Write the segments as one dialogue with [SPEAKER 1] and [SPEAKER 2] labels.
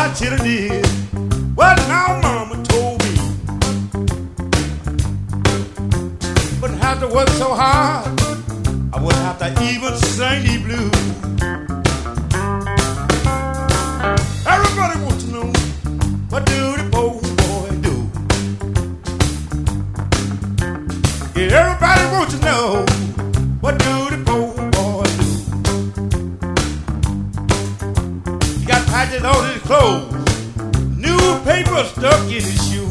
[SPEAKER 1] I should have did what my mama told me. Wouldn't have to work so hard. I wouldn't have to even sing the blues. Everybody wants to know, what do the poor boy do? Yeah, everybody wants to know, what do the poor boy do? He got patches on his clothes, newspaper stuck in his shoes.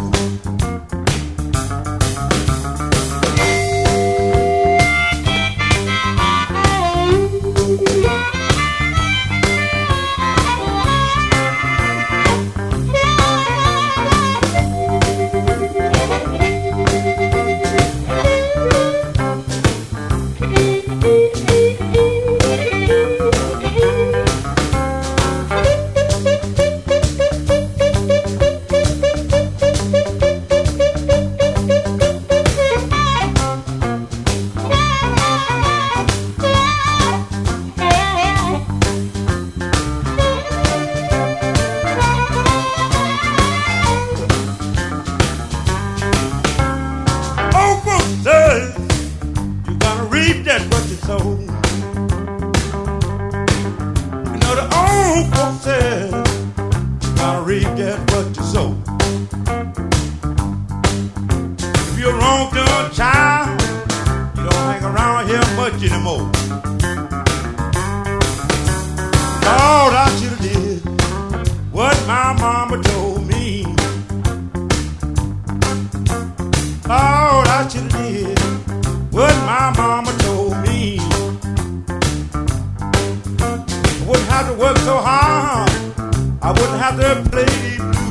[SPEAKER 1] That's what you sow. You know the old folks said, you gotta reap that what you sow. If you're a wrong done child, you don't hang around here much anymore. Lord, I should have did what my mama told me. Lord, I should have did what my mama told me. I wouldn't have to work so hard. I wouldn't have to play these blues.